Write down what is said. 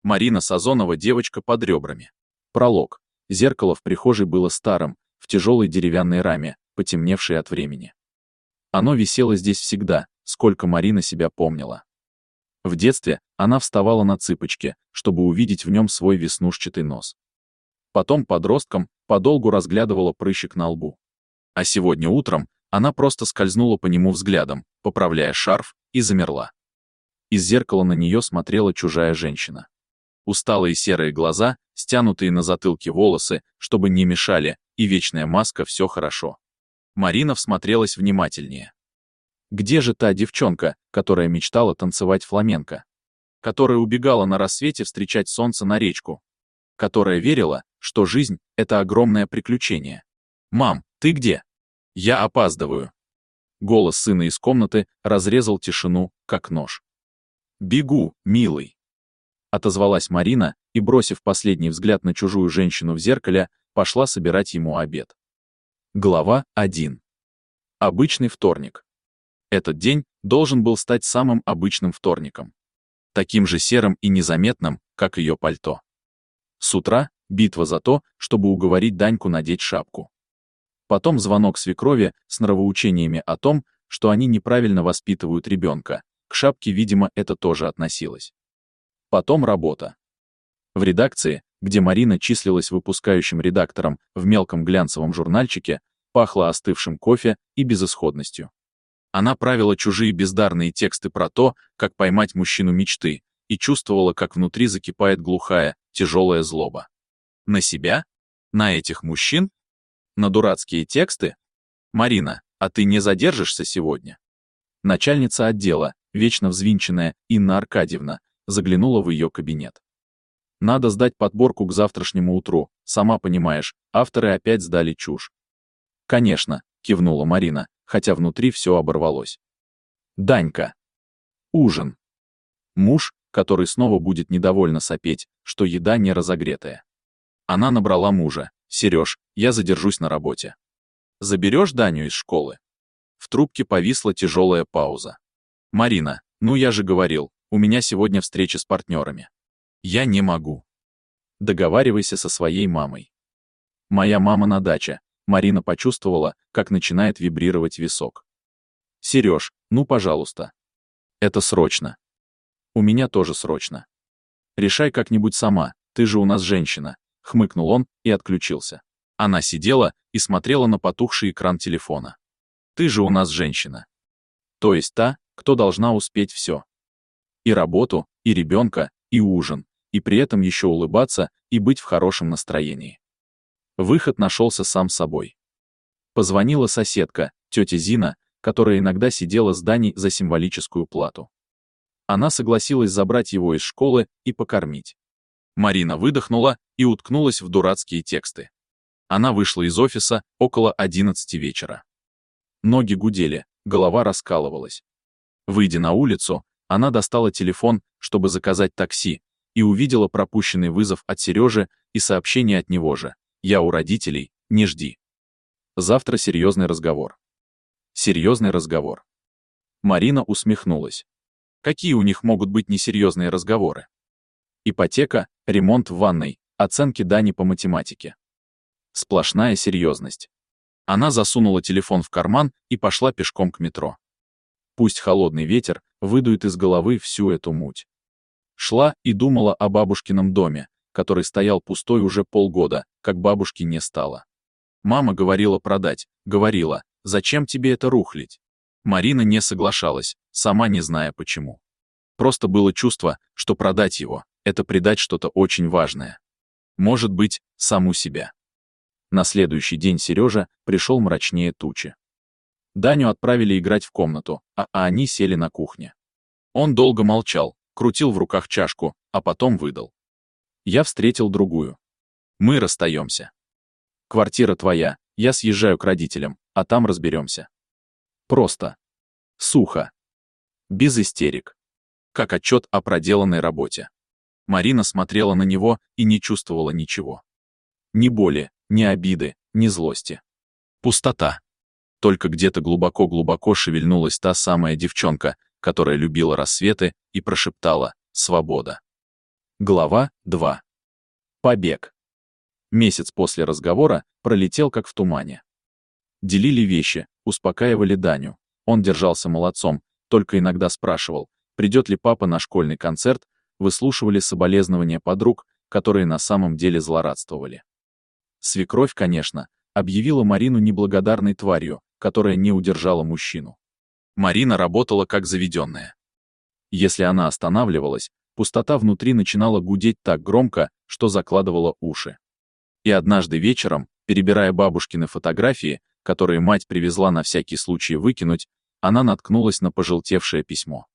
Марина Сазонова, девочка под ребрами. Пролог. Зеркало в прихожей было старым, в тяжелой деревянной раме, потемневшей от времени. Оно висело здесь всегда, сколько Марина себя помнила. В детстве она вставала на цыпочки, чтобы увидеть в нем свой веснушчатый нос. Потом подростком подолгу разглядывала прыщик на лбу. А сегодня утром она просто скользнула по нему взглядом, поправляя шарф, и замерла. Из зеркала на нее смотрела чужая женщина. Усталые серые глаза, стянутые на затылке волосы, чтобы не мешали, и вечная маска «все хорошо». Марина всмотрелась внимательнее. Где же та девчонка, которая мечтала танцевать фламенко? Которая убегала на рассвете встречать солнце на речку? Которая верила, что жизнь — это огромное приключение? «Мам, ты где? Я опаздываю». Голос сына из комнаты разрезал тишину, как нож. «Бегу, милый», — отозвалась Марина и, бросив последний взгляд на чужую женщину в зеркале, пошла собирать ему обед. Глава 1. Обычный вторник. Этот день должен был стать самым обычным вторником. Таким же серым и незаметным, как ее пальто. С утра битва за то, чтобы уговорить Даньку надеть шапку. Потом звонок свекрови с нравоучениями о том, что они неправильно воспитывают ребенка. К шапке, видимо, это тоже относилось. Потом работа. В редакции, где Марина числилась выпускающим редактором в мелком глянцевом журнальчике, пахло остывшим кофе и безысходностью. Она правила чужие бездарные тексты про то, как поймать мужчину мечты, и чувствовала, как внутри закипает глухая, тяжелая злоба. На себя? На этих мужчин? На дурацкие тексты? Марина, а ты не задержишься сегодня? Начальница отдела, вечно взвинченная Инна Аркадьевна, заглянула в ее кабинет. Надо сдать подборку к завтрашнему утру, сама понимаешь, авторы опять сдали чушь. Конечно, кивнула Марина, хотя внутри все оборвалось. Данька. Ужин. Муж, который снова будет недовольно сопеть, что еда не разогретая. Она набрала мужа. «Сереж, я задержусь на работе. Заберешь Даню из школы?» В трубке повисла тяжелая пауза. «Марина, ну я же говорил, у меня сегодня встреча с партнерами. Я не могу. Договаривайся со своей мамой». «Моя мама на даче». Марина почувствовала, как начинает вибрировать висок. «Сереж, ну пожалуйста. Это срочно. У меня тоже срочно. Решай как-нибудь сама, ты же у нас женщина», — хмыкнул он и отключился. Она сидела и смотрела на потухший экран телефона. «Ты же у нас женщина. То есть та, кто должна успеть все. И работу, и ребенка, и ужин, и при этом еще улыбаться и быть в хорошем настроении». Выход нашелся сам собой. Позвонила соседка, тетя Зина, которая иногда сидела с Даней за символическую плату. Она согласилась забрать его из школы и покормить. Марина выдохнула и уткнулась в дурацкие тексты. Она вышла из офиса около 11 вечера. Ноги гудели, голова раскалывалась. Выйдя на улицу, она достала телефон, чтобы заказать такси, и увидела пропущенный вызов от Сережи и сообщение от него же. «Я у родителей, не жди. Завтра серьезный разговор». Серьезный разговор. Марина усмехнулась. Какие у них могут быть несерьезные разговоры? Ипотека, ремонт в ванной, оценки Дани по математике. Сплошная серьезность. Она засунула телефон в карман и пошла пешком к метро. Пусть холодный ветер выдует из головы всю эту муть. Шла и думала о бабушкином доме, который стоял пустой уже полгода, как бабушки не стало. Мама говорила продать, говорила, зачем тебе это рухлить? Марина не соглашалась, сама не зная почему. Просто было чувство, что продать его — это предать что-то очень важное. Может быть, саму себя. На следующий день Сережа пришел мрачнее тучи. Даню отправили играть в комнату, а они сели на кухне. Он долго молчал, крутил в руках чашку, а потом выдал. «Я встретил другую. Мы расстаемся. Квартира твоя, я съезжаю к родителям, а там разберемся». Просто. Сухо. Без истерик. Как отчет о проделанной работе. Марина смотрела на него и не чувствовала ничего. Ни боли, ни обиды, ни злости. Пустота. Только где-то глубоко-глубоко шевельнулась та самая девчонка, которая любила рассветы и прошептала «Свобода». Глава 2. Побег. Месяц после разговора пролетел как в тумане. Делили вещи, успокаивали Даню. Он держался молодцом, только иногда спрашивал, придет ли папа на школьный концерт, выслушивали соболезнования подруг, которые на самом деле злорадствовали. Свекровь, конечно, объявила Марину неблагодарной тварью, которая не удержала мужчину. Марина работала как заведенная. Если она останавливалась, пустота внутри начинала гудеть так громко, что закладывала уши. И однажды вечером, перебирая бабушкины фотографии, которые мать привезла на всякий случай выкинуть, она наткнулась на пожелтевшее письмо.